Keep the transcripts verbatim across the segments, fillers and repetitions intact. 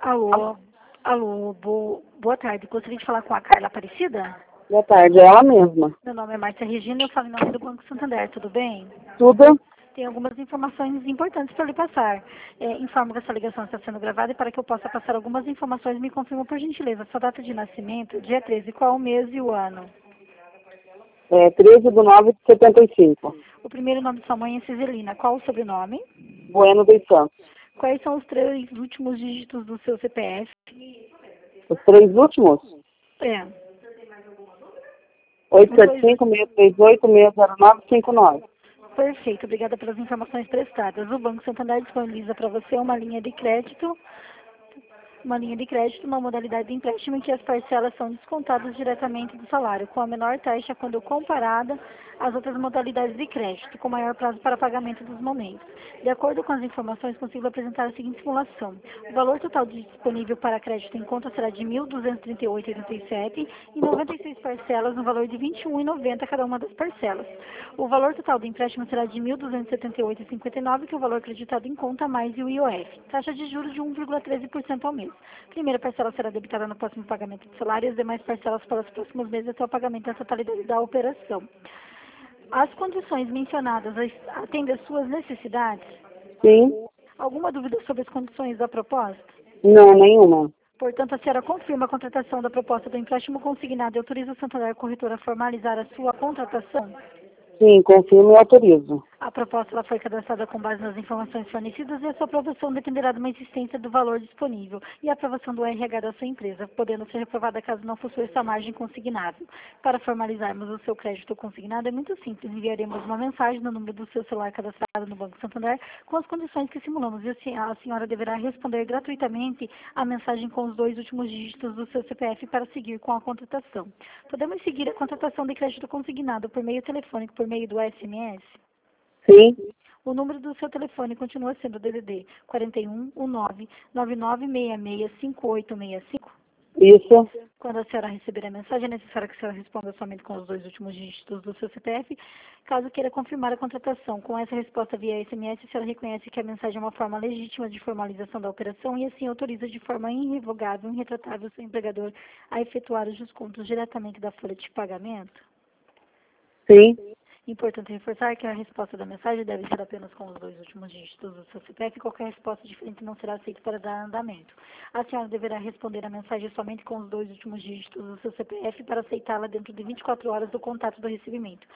Alô, alô, bo, boa tarde. Gostaria de falar com a Carla Aparecida? Boa tarde, é ela mesma. Meu nome é Márcia Regina, eu falo em nome do Banco Santander, tudo bem? Tudo? Tem algumas informações importantes para lhe passar. É, informo que essa ligação está sendo gravada e para que eu possa passar algumas informações, me confirma por gentileza sua data de nascimento, dia treze, qual o mês e o ano? É treze de nove de setenta e cinco. O primeiro nome de sua mãe é Ciselina, qual o sobrenome? Bueno dos Santos. Quais são os três últimos dígitos do seu C P F? Os três últimos? É. oito sete cinco, seis três oito, seis zero nove cinco nove. Perfeito, obrigada pelas informações prestadas. O Banco Santander disponibiliza para você uma linha de crédito, uma linha de crédito, uma modalidade de empréstimo em que as parcelas são descontadas diretamente do salário, com a menor taxa quando comparada às outras modalidades de crédito, com maior prazo para pagamento dos momentos. De acordo com as informações, consigo apresentar a seguinte simulação. O valor total disponível para crédito em conta será de mil duzentos e trinta e oito vírgula oitenta e sete e noventa e seis parcelas no valor de vinte e um reais e noventa centavos cada uma das parcelas. O valor total do empréstimo será de mil duzentos e setenta e oito vírgula cinquenta e nove, que é o valor acreditado em conta mais o I O F. Taxa de juros de um vírgula treze por cento ao mês. Primeira parcela será debitada no próximo pagamento do salário e as demais parcelas para os próximos meses até o pagamento da totalidade da operação. As condições mencionadas atendem às suas necessidades? Sim? Alguma dúvida sobre as condições da proposta? Não, nenhuma. Portanto, a senhora confirma a contratação da proposta do empréstimo consignado e autoriza o Santander Corretora a formalizar a sua contratação? Sim, confirmo e autorizo. A proposta ela foi cadastrada com base nas informações fornecidas e a sua aprovação dependerá de uma existência do valor disponível e a aprovação do R H da sua empresa, podendo ser reprovada caso não possua essa margem consignável. Para formalizarmos o seu crédito consignado é muito simples, enviaremos uma mensagem no número do seu celular cadastrado no Banco Santander com as condições que simulamos e a senhora deverá responder gratuitamente a mensagem com os dois últimos dígitos do seu C P F para seguir com a contratação. Podemos seguir a contratação de crédito consignado por meio telefônico, por meio do S M S? Sim? O número do seu telefone continua sendo o D D D quarenta e um, nove nove nove seis seis cinco oito seis cinco? Isso? Quando a senhora receber a mensagem, é necessário que a senhora responda somente com os dois últimos dígitos do seu C P F, caso queira confirmar a contratação. Com essa resposta via S M S, a senhora reconhece que a mensagem é uma forma legítima de formalização da operação e assim autoriza de forma irrevogável e irretratável o seu empregador a efetuar os descontos diretamente da folha de pagamento? Sim? Importante reforçar que a resposta da mensagem deve ser apenas com os dois últimos dígitos do seu C P F e qualquer resposta diferente não será aceita para dar andamento. A senhora deverá responder a mensagem somente com os dois últimos dígitos do seu C P F para aceitá-la dentro de vinte e quatro horas do contato do recebimento,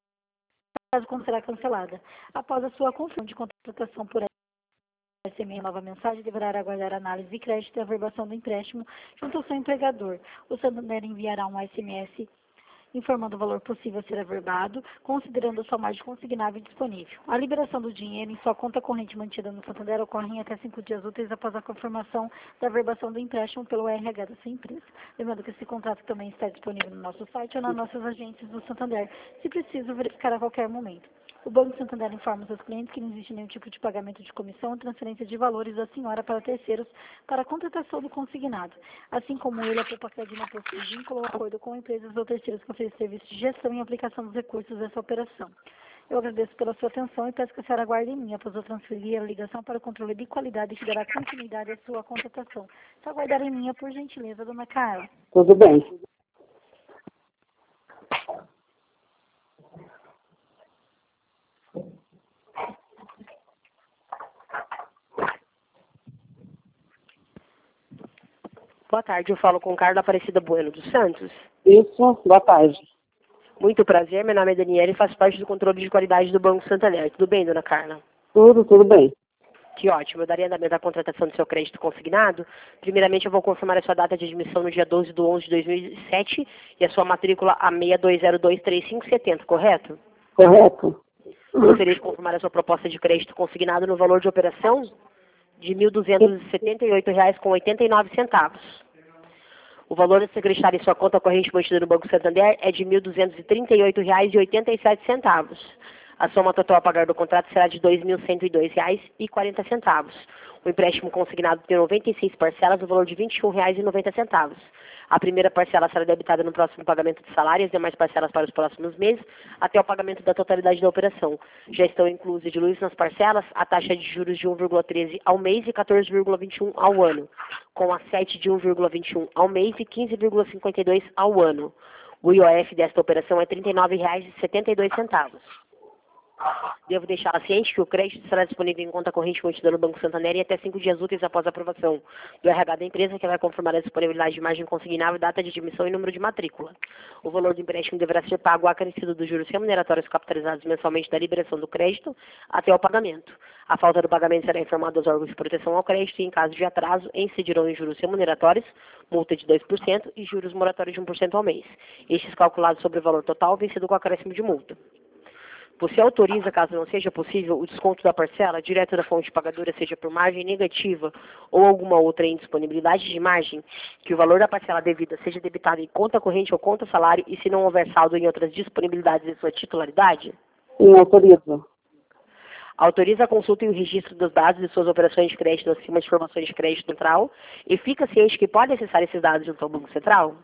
caso como será cancelada. Após a sua confirmação de contratação por S M S, nova mensagem deverá aguardar a análise de crédito e a averbação do empréstimo junto ao seu empregador. O Santander enviará um S M S informando o valor possível a ser averbado, considerando a sua margem consignável e disponível. A liberação do dinheiro em sua conta corrente mantida no Santander ocorre em até cinco dias úteis após a confirmação da averbação do empréstimo pelo R H da sua empresa. Lembrando que esse contrato também está disponível no nosso site ou nas nossas agências do Santander, se preciso verificar a qualquer momento. O Banco Santander informa os seus clientes que não existe nenhum tipo de pagamento de comissão ou transferência de valores da senhora para terceiros para a contratação do consignado. Assim como ele, a Poupa Crédito não possui vínculo ou acordo com empresas ou terceiros que oferecem serviços de gestão e aplicação dos recursos dessa operação. Eu agradeço pela sua atenção e peço que a senhora aguarde em mim após eu transferir a ligação para o controle de qualidade que dará continuidade à sua contratação. Só aguardar em mim, por gentileza, dona Carla. Tudo bem. Boa tarde, eu falo com Carla Aparecida Bueno dos Santos. Isso? Boa tarde. Muito prazer, meu nome é Daniela e faço parte do controle de qualidade do Banco Santander. Tudo bem, dona Carla? Tudo, tudo bem. Que ótimo, eu daria andamento à contratação do seu crédito consignado. Primeiramente, eu vou confirmar a sua data de admissão no dia doze de onze de dois mil e sete e a sua matrícula A seis dois zero dois três cinco sete zero, correto? Correto. Gostaria de confirmar a sua proposta de crédito consignado no valor de operação de mil duzentos e setenta e oito reais e oitenta e nove centavos. O valor a ser acreditado em sua conta corrente mantida no Banco Santander é de mil duzentos e trinta e oito reais e oitenta e sete centavos. A soma total a pagar do contrato será de dois mil cento e dois reais e quarenta centavos. O empréstimo consignado tem noventa e seis parcelas no valor de vinte e um reais e noventa centavos. A primeira parcela será debitada no próximo pagamento de salário e as demais parcelas para os próximos meses, até o pagamento da totalidade da operação. Já estão inclusos de luz nas parcelas a taxa de juros de um vírgula treze ao mês e quatorze vírgula vinte e um ao ano, com a sete de um vírgula vinte e um ao mês e quinze vírgula cinquenta e dois ao ano. O I O F desta operação é trinta e nove reais e setenta e dois centavos. Devo deixá-la ciente que o crédito será disponível em conta corrente contida no Banco Santander e até cinco dias úteis após a aprovação do R H da empresa, que vai confirmar a disponibilidade de margem consignável, data de admissão e número de matrícula. O valor do empréstimo deverá ser pago acrescido dos juros remuneratórios capitalizados mensalmente da liberação do crédito até o pagamento. A falta do pagamento será informada aos órgãos de proteção ao crédito e, em caso de atraso, incidirão em juros remuneratórios, multa de dois por cento e juros moratórios de um por cento ao mês. Estes calculados sobre o valor total vencido com acréscimo de multa. Você autoriza, caso não seja possível, o desconto da parcela direto da fonte pagadora, seja por margem negativa ou alguma outra indisponibilidade de margem, que o valor da parcela devida seja debitado em conta corrente ou conta salário e se não houver saldo em outras disponibilidades de sua titularidade? Sim, autorizo. Autoriza a consulta e o registro dos dados de suas operações de crédito acima de informações de crédito central e fica ciente que pode acessar esses dados junto ao Banco Central?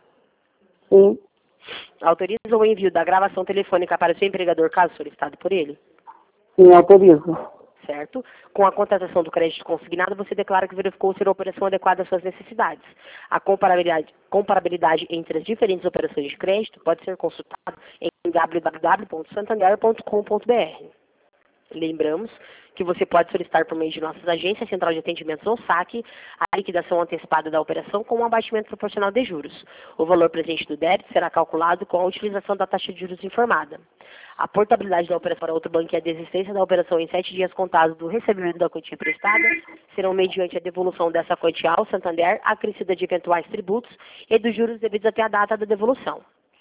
Sim. Autoriza o envio da gravação telefônica para o seu empregador, caso solicitado por ele? Sim, autorizo. Certo? Com a contratação do crédito consignado, você declara que verificou ser a operação adequada às suas necessidades. A comparabilidade, comparabilidade entre as diferentes operações de crédito pode ser consultada em w w w ponto santander ponto com ponto b r. Lembramos que você pode solicitar por meio de nossas agências, Central de Atendimentos ou SAC, a liquidação antecipada da operação com um abatimento proporcional de juros. O valor presente do débito será calculado com a utilização da taxa de juros informada. A portabilidade da operação para outro banco e a desistência da operação em sete dias contados do recebimento da quantia prestada serão mediante a devolução dessa quantia ao Santander, acrescida de eventuais tributos e dos juros devidos até a data da devolução.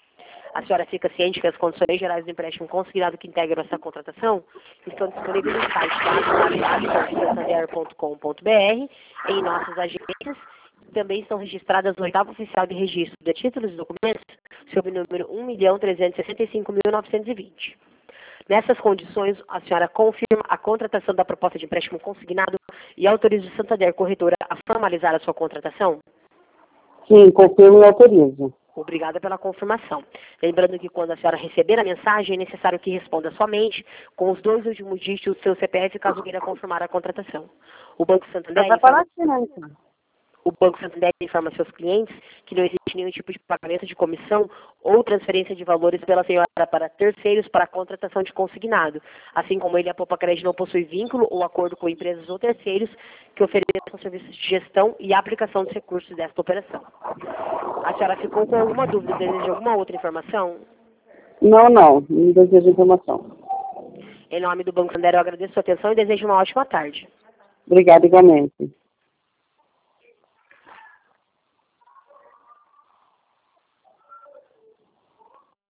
A senhora fica ciente que as condições gerais do empréstimo consignado que integram essa contratação estão disponíveis no site w w w ponto santander ponto com ponto b r, em nossas agências. Também estão registradas no oitavo oficial de registro de títulos e documentos, sob o número um milhão trezentos e sessenta e cinco mil novecentos e vinte. Nessas condições, a senhora confirma a contratação da proposta de empréstimo consignado e autoriza o Santander Corretora a formalizar a sua contratação? Sim, confirmo e autorizo. Obrigada pela confirmação. Lembrando que quando a senhora receber a mensagem, é necessário que responda somente com os dois últimos dígitos do seu C P F, caso queira confirmar a contratação. O Banco Santander... Vai falar assim, né, então? O Banco Santander informa seus clientes que não existe nenhum tipo de pagamento de comissão ou transferência de valores pela senhora para terceiros para a contratação de consignado, assim como ele, a Poupa Crédito, não possui vínculo ou acordo com empresas ou terceiros que ofereçam serviços de gestão e aplicação dos recursos desta operação. A senhora ficou com alguma dúvida, deseja alguma outra informação? Não, não, não desejo informação. Em nome do Banco Santander, eu agradeço a sua atenção e desejo uma ótima tarde. Obrigada igualmente.